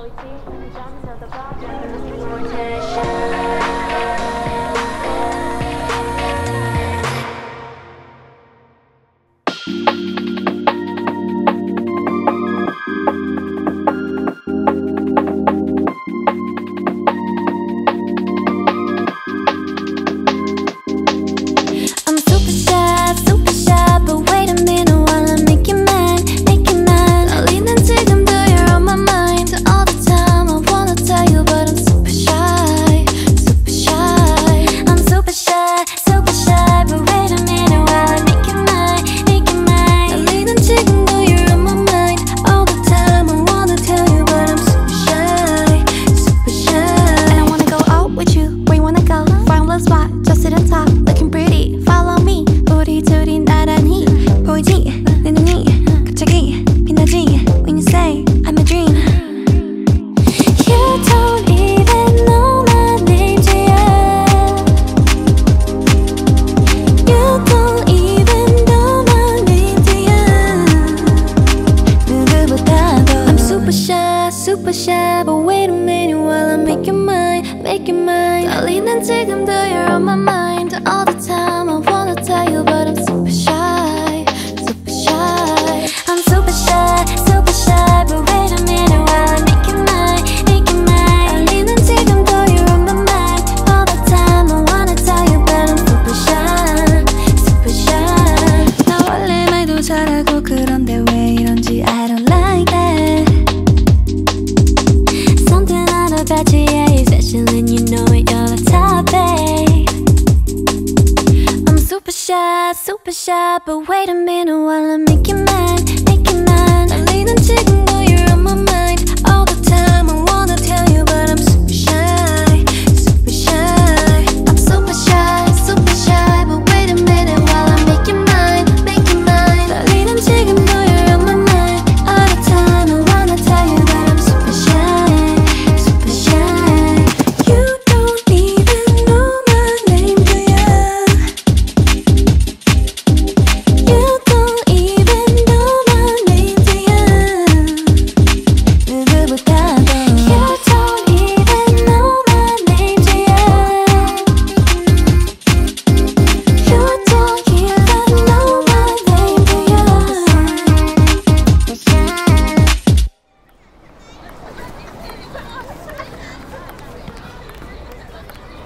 super shy, but wait a minute while I make you mine, make you mine. 떨리는 지금도 you're on my mind all the time. I wanna tell you, but I'm super shy, super shy. I'm super shy, but wait a minute while I make you mine, make you mine. 떨리는 지금도 you're on my mind all the time. I wanna tell you, but I'm super shy, super shy. And I wanna go out with you. Where you wanna go? Find a little spot, just sit and talk, looking pretty. Follow me. 우리 둘이 나란히 보이지? 내 눈이 갑자기 빛나지? When you say I'm a dream. You don't even know my name yet. You don't even know my name yet. 누구보다도 I'm super shy, but wait a minute while I make you mine, make you mine. 떨리는 지금도 you're on my mind all the time. I wanna tell you, but I'm super shy, super shy. I'm super shy, but wait a minute while I make you mine, make you mine. 떨리는 지금도 you're on my mind all the time. I wanna tell you, but I'm super shy, super shy. 나 원래 말도 잘하고 그런데 왜 이런지 I don't like that. Something out about you, yeah, you're special and you know it, you're the top, babe. I'm super shy, but wait a minute while I make you mine.